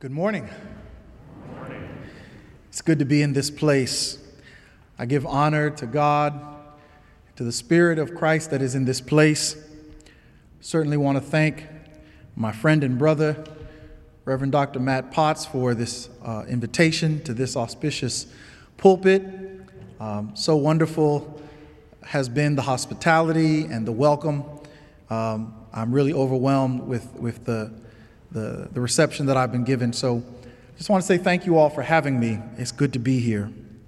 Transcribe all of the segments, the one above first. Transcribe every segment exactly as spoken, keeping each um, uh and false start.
Good morning. Good morning. It's good to be in this place. I give honor to God, to the Spirit of Christ that is in this place. Certainly want to thank my friend and brother, Reverend Doctor Matt Potts, for this uh, invitation to this auspicious pulpit. Um, so wonderful has been the hospitality and the welcome. Um, I'm really overwhelmed with, with the The, the reception that I've been given. So just want to say thank you all for having me. It's good to be here.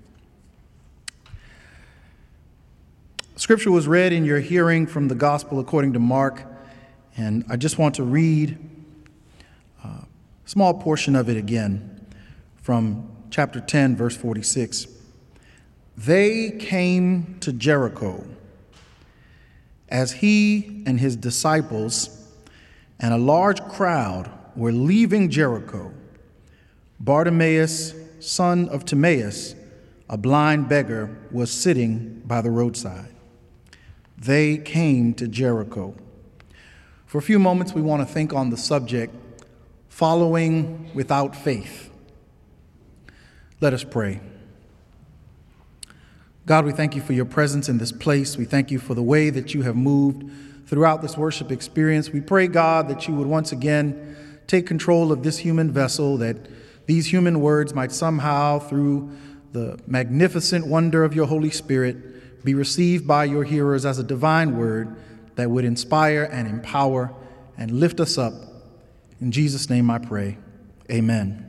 Scripture was read in your hearing from the Gospel according to Mark, and I just want to read a small portion of it again from chapter ten, verse forty-six. They came to Jericho as he and his disciples and a large crowd were leaving Jericho. Bartimaeus, son of Timaeus, a blind beggar, was sitting by the roadside. They came to Jericho. For a few moments, we want to think on the subject, following without faith. Let us pray. God, we thank you for your presence in this place. We thank you for the way that you have moved throughout this worship experience. We pray, God, that you would once again take control of this human vessel, that these human words might somehow, through the magnificent wonder of your Holy Spirit, be received by your hearers as a divine word that would inspire and empower and lift us up. In Jesus' name I pray. Amen.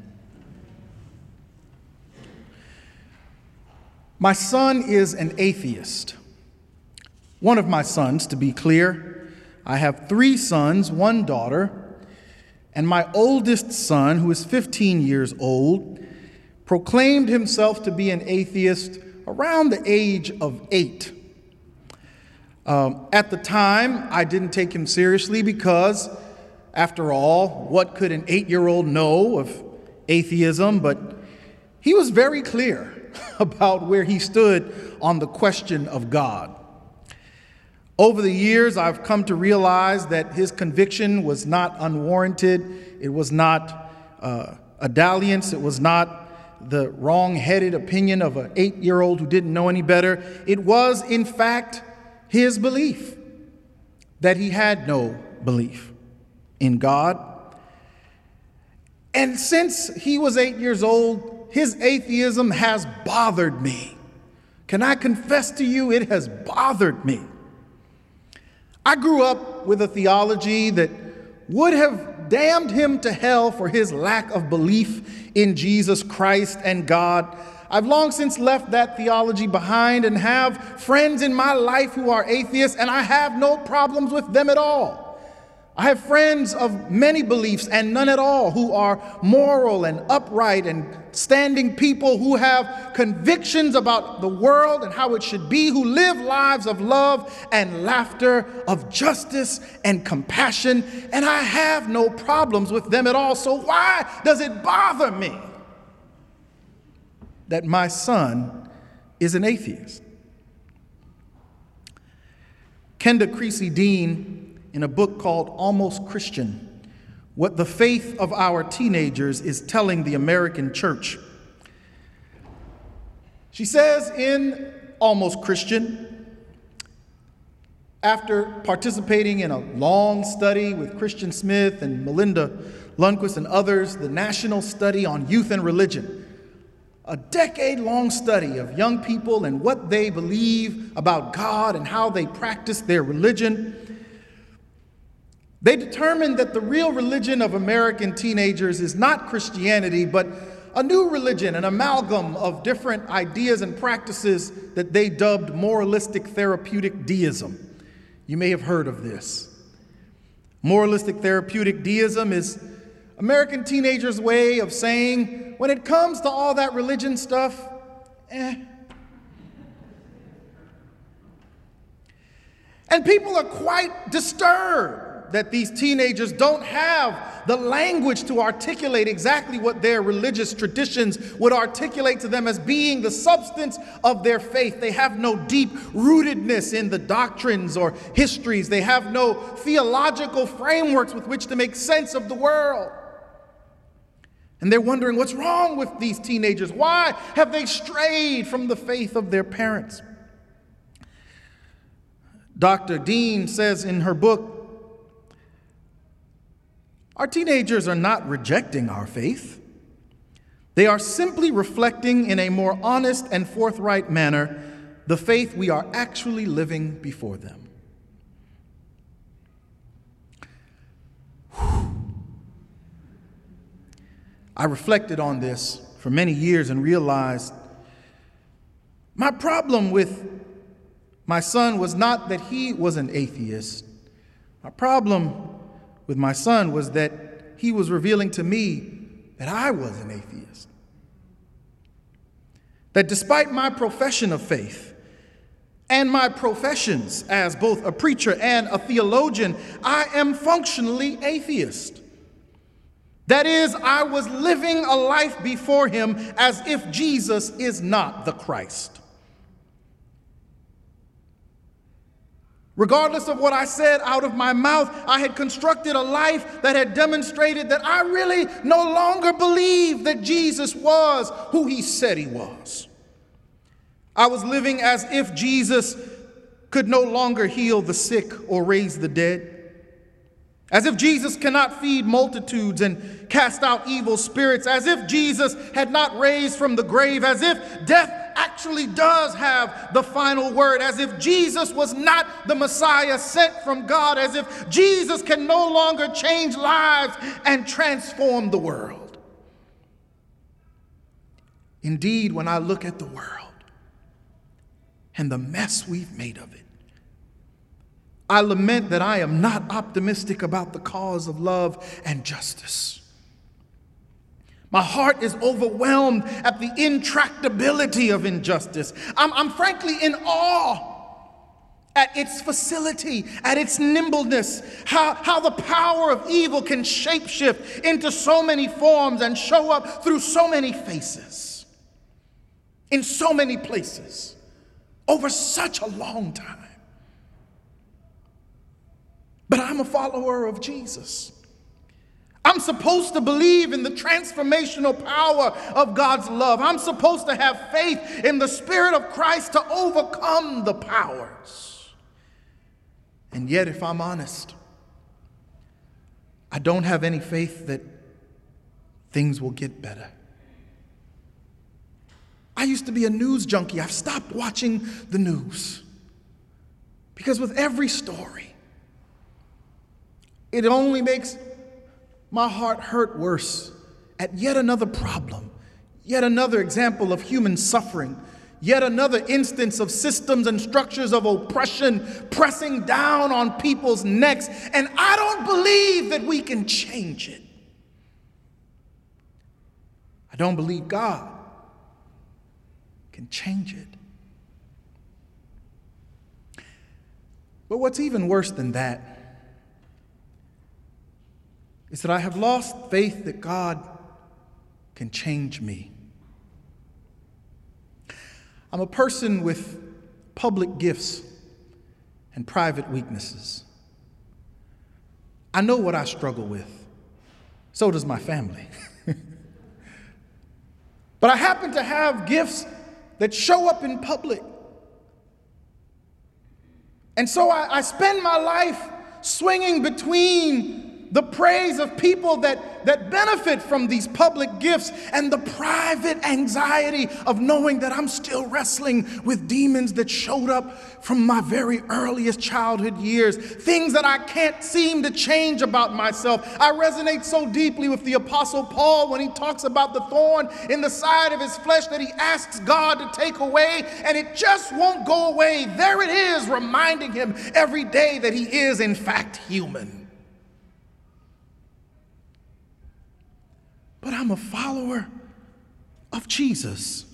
My son is an atheist. One of my sons, to be clear. I have three sons, one daughter, and my oldest son, who is fifteen years old, proclaimed himself to be an atheist around the age of eight. Um, at the time, I didn't take him seriously because, after all, what could an eight-year-old know of atheism? But he was very clear about where he stood on the question of God. Over the years, I've come to realize that his conviction was not unwarranted. It was not uh, a dalliance. It was not the wrong-headed opinion of an eight-year-old who didn't know any better. It was, in fact, his belief that he had no belief in God. And since he was eight years old, his atheism has bothered me. Can I confess to you, it has bothered me. I grew up with a theology that would have damned him to hell for his lack of belief in Jesus Christ and God. I've long since left that theology behind and have friends in my life who are atheists, and I have no problems with them at all. I have friends of many beliefs and none at all who are moral and upright and standing people who have convictions about the world and how it should be, who live lives of love and laughter, of justice and compassion, and I have no problems with them at all. So why does it bother me that my son is an atheist? Kenda Creasy Dean, in a book called Almost Christian, What the Faith of Our Teenagers is Telling the American Church. She says in Almost Christian, after participating in a long study with Christian Smith and Melinda Lundquist and others, the National Study on Youth and Religion, a decade-long study of young people and what they believe about God and how they practice their religion, they determined that the real religion of American teenagers is not Christianity, but a new religion, an amalgam of different ideas and practices that they dubbed moralistic therapeutic deism. You may have heard of this. Moralistic therapeutic deism is American teenagers' way of saying, when it comes to all that religion stuff, eh. And people are quite disturbed that these teenagers don't have the language to articulate exactly what their religious traditions would articulate to them as being the substance of their faith. They have no deep rootedness in the doctrines or histories. They have no theological frameworks with which to make sense of the world. And they're wondering what's wrong with these teenagers. Why have they strayed from the faith of their parents? Doctor Dean says in her book, our teenagers are not rejecting our faith. They are simply reflecting in a more honest and forthright manner the faith we are actually living before them. I reflected on this for many years and realized my problem with my son was not that he was an atheist. My problem with my son was that he was revealing to me that I was an atheist. That despite my profession of faith and my professions as both a preacher and a theologian, I am functionally atheist. That is, I was living a life before him as if Jesus is not the Christ. Regardless of what I said out of my mouth, I had constructed a life that had demonstrated that I really no longer believed that Jesus was who he said he was. I was living as if Jesus could no longer heal the sick or raise the dead. As if Jesus cannot feed multitudes and cast out evil spirits, as if Jesus had not raised from the grave, as if death actually does have the final word, as if Jesus was not the Messiah sent from God, as if Jesus can no longer change lives and transform the world. Indeed, when I look at the world and the mess we've made of it, I lament that I am not optimistic about the cause of love and justice. My heart is overwhelmed at the intractability of injustice. I'm, I'm frankly in awe at its facility, at its nimbleness, how, how the power of evil can shapeshift into so many forms and show up through so many faces, in so many places, over such a long time. But I'm a follower of Jesus. I'm supposed to believe in the transformational power of God's love. I'm supposed to have faith in the Spirit of Christ to overcome the powers. And yet, if I'm honest, I don't have any faith that things will get better. I used to be a news junkie. I've stopped watching the news because with every story, it only makes my heart hurt worse at yet another problem, yet another example of human suffering, yet another instance of systems and structures of oppression pressing down on people's necks, and I don't believe that we can change it. I don't believe God can change it. But what's even worse than that is that I have lost faith that God can change me. I'm a person with public gifts and private weaknesses. I know what I struggle with. So does my family. But I happen to have gifts that show up in public. And so I, I spend my life swinging between the praise of people that, that benefit from these public gifts and the private anxiety of knowing that I'm still wrestling with demons that showed up from my very earliest childhood years, things that I can't seem to change about myself. I resonate so deeply with the Apostle Paul when he talks about the thorn in the side of his flesh that he asks God to take away, and it just won't go away. There it is, reminding him every day that he is in fact human. But I'm a follower of Jesus.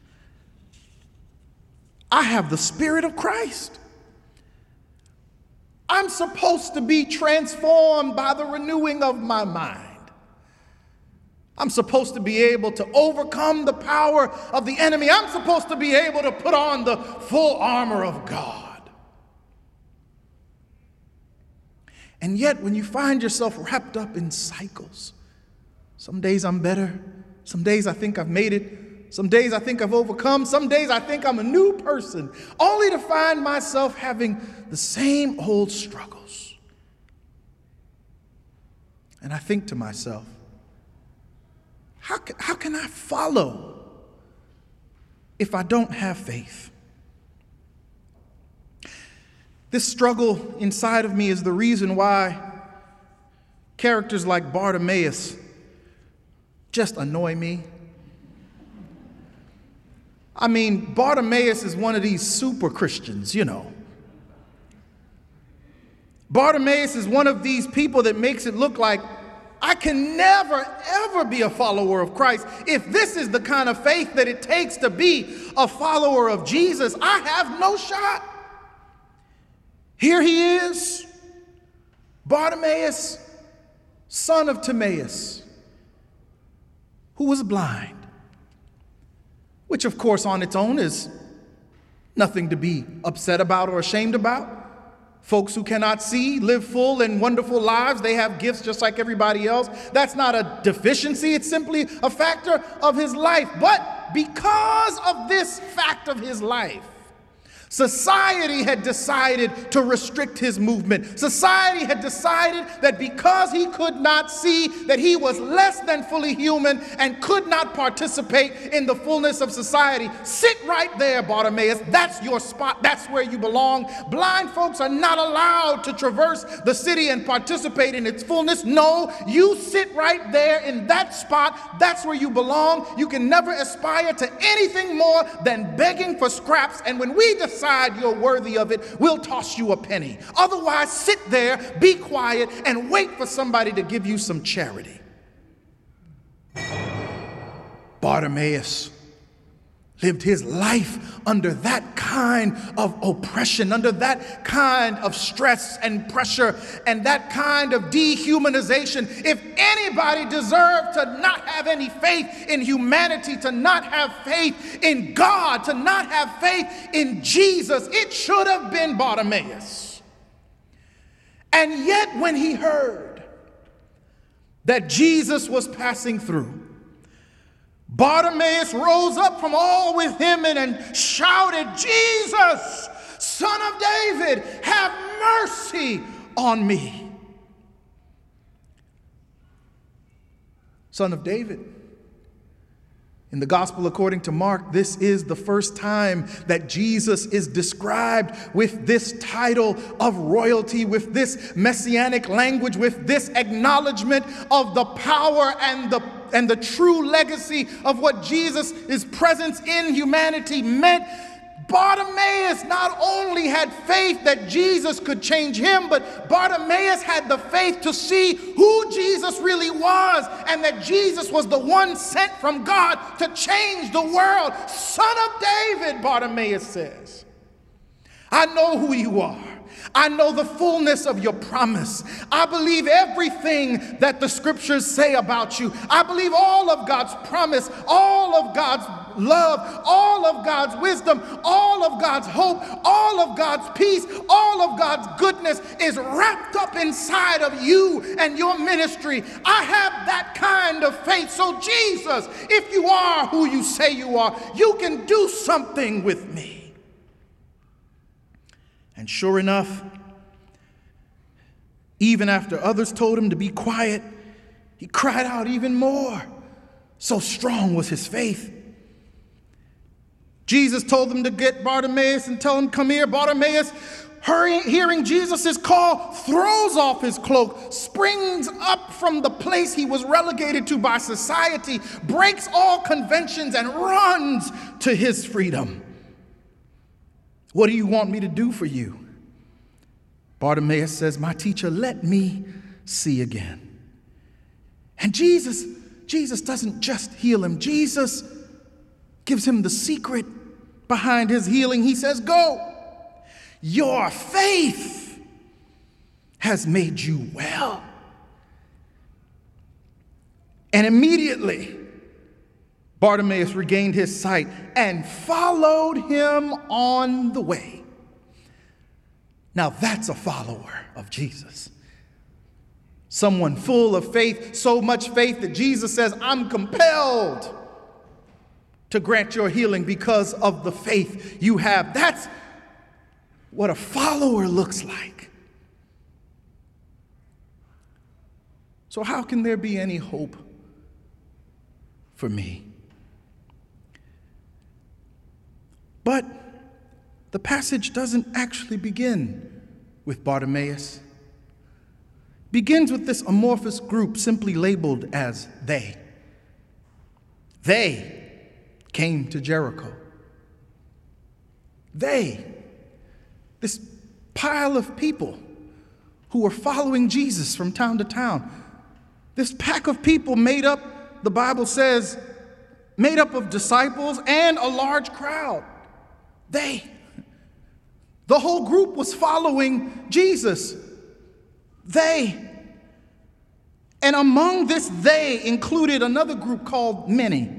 I have the Spirit of Christ. I'm supposed to be transformed by the renewing of my mind. I'm supposed to be able to overcome the power of the enemy. I'm supposed to be able to put on the full armor of God. And yet, when you find yourself wrapped up in cycles, Some days I'm better. Some days I think I've made it. Some days I think I've overcome. Some days I think I'm a new person, only to find myself having the same old struggles. And I think to myself, how can, how can I follow if I don't have faith? This struggle inside of me is the reason why characters like Bartimaeus just annoy me. I mean, Bartimaeus is one of these super Christians, you know. Bartimaeus is one of these people that makes it look like I can never, ever be a follower of Christ. If this is the kind of faith that it takes to be a follower of Jesus, I have no shot. Here he is, Bartimaeus, son of Timaeus, who was blind, which of course on its own is nothing to be upset about or ashamed about. Folks who cannot see live full and wonderful lives. They have gifts just like everybody else. That's not a deficiency. It's simply a factor of his life. But because of this fact of his life, society had decided to restrict his movement. Society had decided that because he could not see, that he was less than fully human and could not participate in the fullness of society. Sit right there, Bartimaeus. That's your spot. That's where you belong. Blind folks are not allowed to traverse the city and participate in its fullness. No, you sit right there in that spot. That's where you belong. You can never aspire to anything more than begging for scraps. And when we decide decide you're worthy of it, we'll toss you a penny. Otherwise, sit there, be quiet, and wait for somebody to give you some charity. Bartimaeus lived his life under that kind of oppression, under that kind of stress and pressure, and that kind of dehumanization. If anybody deserved to not have any faith in humanity, to not have faith in God, to not have faith in Jesus, it should have been Bartimaeus. And yet when he heard that Jesus was passing through, Bartimaeus rose up from all with him and, and shouted, "Jesus, Son of David, have mercy on me." Son of David. In the Gospel according to Mark, this is the first time that Jesus is described with this title of royalty, with this messianic language, with this acknowledgement of the power and the and the true legacy of what Jesus' presence in humanity meant. Bartimaeus not only had faith that Jesus could change him, but Bartimaeus had the faith to see who Jesus really was and that Jesus was the one sent from God to change the world. Son of David, Bartimaeus says, I know who you are. I know the fullness of your promise. I believe everything that the scriptures say about you. I believe all of God's promise, all of God's love, all of God's wisdom, all of God's hope, all of God's peace, all of God's goodness is wrapped up inside of you and your ministry. I have that kind of faith. So Jesus, if you are who you say you are, you can do something with me. And sure enough, even after others told him to be quiet, he cried out even more. So strong was his faith. Jesus told them to get Bartimaeus and tell him, "Come here." Bartimaeus, hurrying, hearing Jesus' call, throws off his cloak, springs up from the place he was relegated to by society, breaks all conventions, and runs to his freedom. "What do you want me to do for you?" Bartimaeus says, "My teacher, let me see again." And Jesus, Jesus doesn't just heal him. Jesus gives him the secret behind his healing. He says, "Go, your faith has made you well." And immediately, Bartimaeus regained his sight and followed him on the way. Now that's a follower of Jesus. Someone full of faith, so much faith that Jesus says, I'm compelled to grant your healing because of the faith you have. That's what a follower looks like. So how can there be any hope for me? But the passage doesn't actually begin with Bartimaeus. It begins with this amorphous group simply labeled as they. They came to Jericho. They, this pile of people who were following Jesus from town to town. This pack of people made up, the Bible says, made up of disciples and a large crowd. They, the whole group was following Jesus. They, and among this they included another group called many.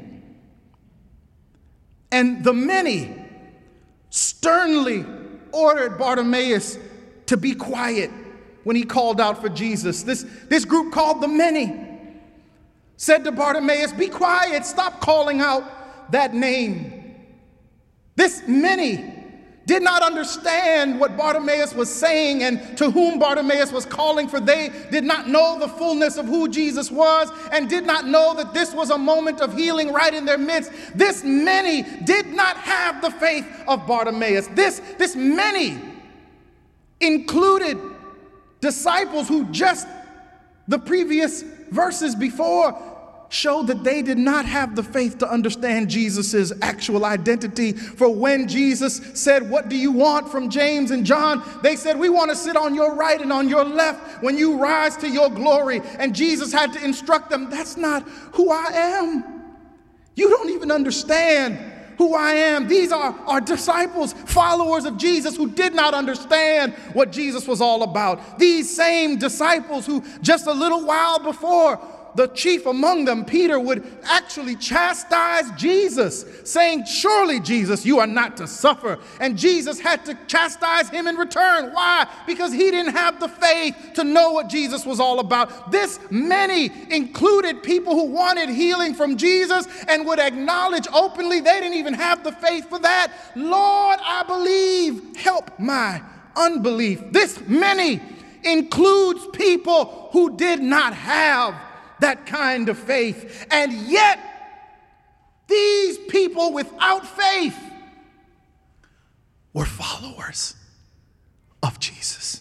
And the many sternly ordered Bartimaeus to be quiet when he called out for Jesus. This, this group called the many said to Bartimaeus, be quiet, stop calling out that name. This many did not understand what Bartimaeus was saying and to whom Bartimaeus was calling, for they did not know the fullness of who Jesus was and did not know that this was a moment of healing right in their midst. This many did not have the faith of Bartimaeus. This, this many included disciples who just the previous verses before showed that they did not have the faith to understand Jesus' actual identity. For when Jesus said, what do you want from James and John? They said, we want to sit on your right and on your left when you rise to your glory. And Jesus had to instruct them, that's not who I am. You don't even understand who I am. These are our disciples, followers of Jesus who did not understand what Jesus was all about. These same disciples who just a little while before, the chief among them, Peter, would actually chastise Jesus, saying, surely, Jesus, you are not to suffer. And Jesus had to chastise him in return. Why? Because he didn't have the faith to know what Jesus was all about. This many included people who wanted healing from Jesus and would acknowledge openly they didn't even have the faith for that. Lord, I believe, help my unbelief. This many includes people who did not have that kind of faith. And yet, these people without faith were followers of Jesus.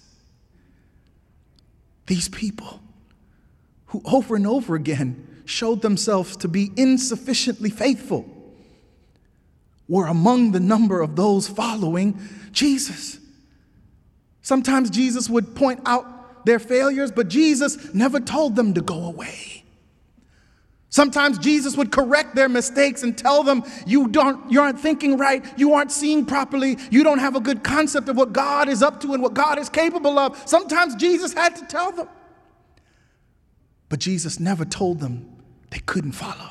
These people who over and over again showed themselves to be insufficiently faithful were among the number of those following Jesus. Sometimes Jesus would point out their failures, but Jesus never told them to go away. Sometimes Jesus would correct their mistakes and tell them, you don't, you aren't thinking right, you aren't seeing properly, you don't have a good concept of what God is up to and what God is capable of. Sometimes Jesus had to tell them. But Jesus never told them they couldn't follow.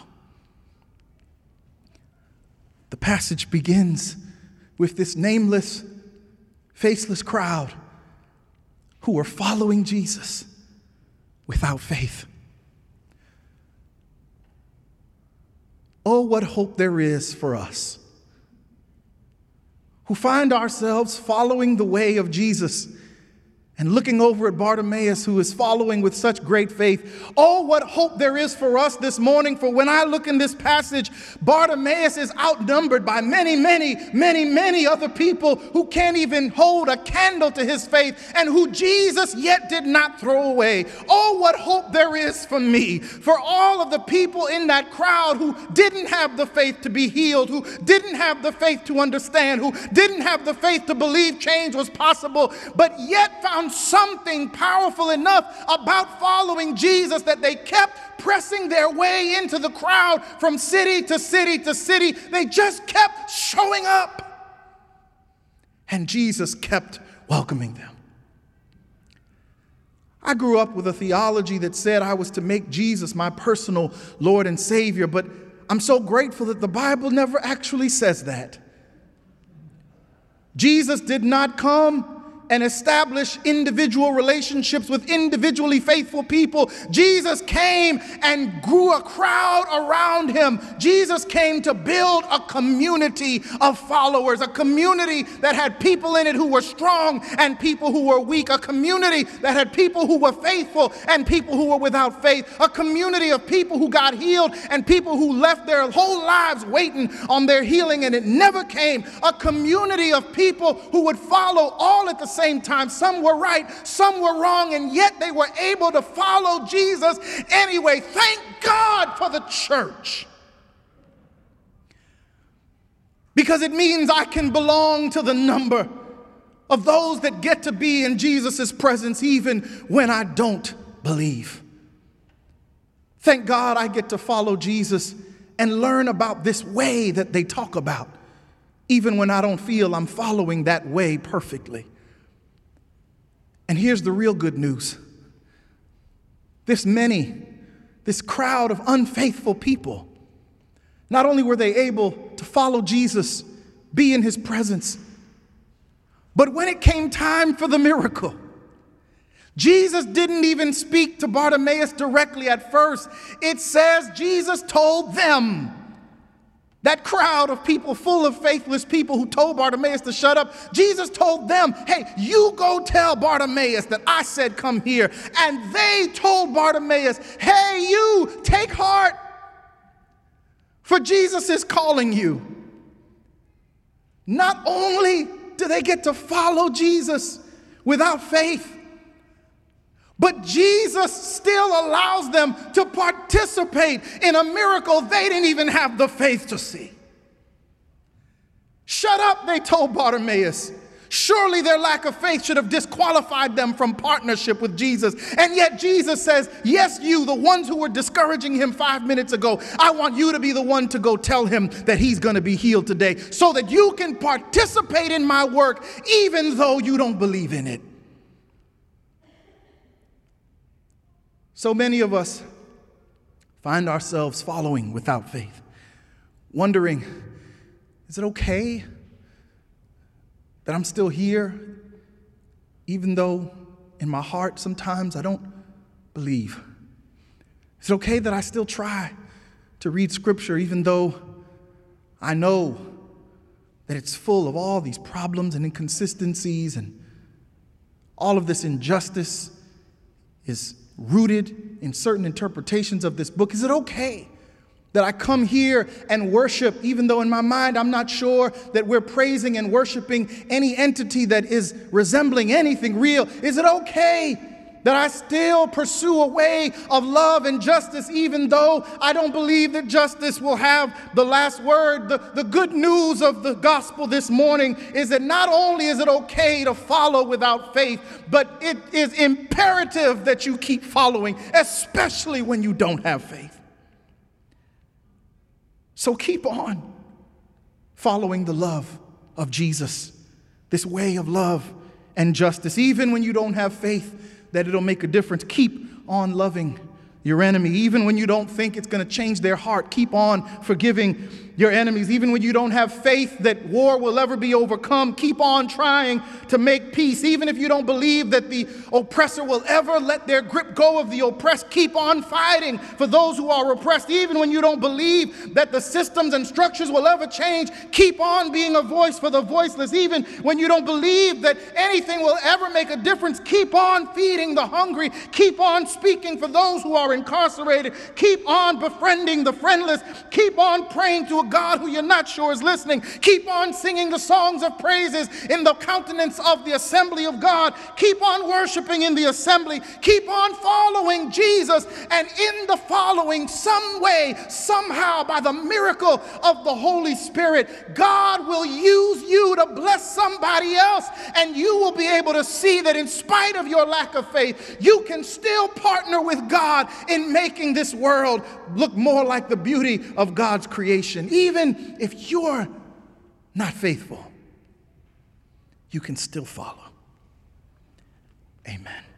The passage begins with this nameless, faceless crowd who were following Jesus without faith. Oh, what hope there is for us who find ourselves following the way of Jesus and looking over at Bartimaeus, who is following with such great faith. Oh, what hope there is for us this morning. For when I look in this passage, Bartimaeus is outnumbered by many, many, many, many other people who can't even hold a candle to his faith and who Jesus yet did not throw away. Oh, what hope there is for me, for all of the people in that crowd who didn't have the faith to be healed, who didn't have the faith to understand, who didn't have the faith to believe change was possible, but yet found something powerful enough about following Jesus that they kept pressing their way into the crowd from city to city to city. They just kept showing up. And Jesus kept welcoming them. I grew up with a theology that said I was to make Jesus my personal Lord and Savior, but I'm so grateful that the Bible never actually says that. Jesus did not come and establish individual relationships with individually faithful people. Jesus came and grew a crowd around him. Jesus came to build a community of followers, a community that had people in it who were strong and people who were weak, a community that had people who were faithful and people who were without faith, a community of people who got healed and people who left their whole lives waiting on their healing and it never came, a community of people who would follow all at the same time. Some were right, some were wrong, and yet they were able to follow Jesus anyway. Thank God for the church. Because it means I can belong to the number of those that get to be in Jesus' presence even when I don't believe. Thank God I get to follow Jesus and learn about this way that they talk about, even when I don't feel I'm following that way perfectly. And here's the real good news. This many, this crowd of unfaithful people, not only were they able to follow Jesus, be in his presence, but when it came time for the miracle, Jesus didn't even speak to Bartimaeus directly at first. It says Jesus told them. That crowd of people full of faithless people who told Bartimaeus to shut up, Jesus told them, hey, you go tell Bartimaeus that I said come here. And they told Bartimaeus, hey, you, take heart, for Jesus is calling you. Not only do they get to follow Jesus without faith, but Jesus still allows them to participate in a miracle they didn't even have the faith to see. Shut up, they told Bartimaeus. Surely their lack of faith should have disqualified them from partnership with Jesus. And yet Jesus says, yes, you, the ones who were discouraging him five minutes ago, I want you to be the one to go tell him that he's going to be healed today so that you can participate in my work even though you don't believe in it. So many of us find ourselves following without faith, wondering, is it okay that I'm still here, even though in my heart sometimes I don't believe? Is it okay that I still try to read Scripture, even though I know that it's full of all these problems and inconsistencies and all of this injustice is rooted in certain interpretations of this book? Is it okay that I come here and worship, even though in my mind I'm not sure that we're praising and worshiping any entity that is resembling anything real? Is it okay that I still pursue a way of love and justice, even though I don't believe that justice will have the last word? The, the good news of the gospel this morning is that not only is it okay to follow without faith, but it is imperative that you keep following, especially when you don't have faith. So keep on following the love of Jesus, this way of love and justice, even when you don't have faith that it'll make a difference. Keep on loving your enemy, even when you don't think it's going to change their heart. Keep on forgiving your enemies, even when you don't have faith that war will ever be overcome. Keep on trying to make peace, even if you don't believe that the oppressor will ever let their grip go of the oppressed. Keep on fighting for those who are oppressed, even when you don't believe that the systems and structures will ever change. Keep on being a voice for the voiceless, even when you don't believe that anything will ever make a difference. Keep on feeding the hungry. Keep on speaking for those who are incarcerated. Keep on befriending the friendless. Keep on praying to a God who you're not sure is listening. Keep on singing the songs of praises in the countenance of the assembly of God. Keep on worshiping in the assembly. Keep on following Jesus. And in the following, some way, somehow, by the miracle of the Holy Spirit, God will use you to bless somebody else. And you will be able to see that in spite of your lack of faith, you can still partner with God in making this world look more like the beauty of God's creation. Even if you're not faithful, you can still follow. Amen.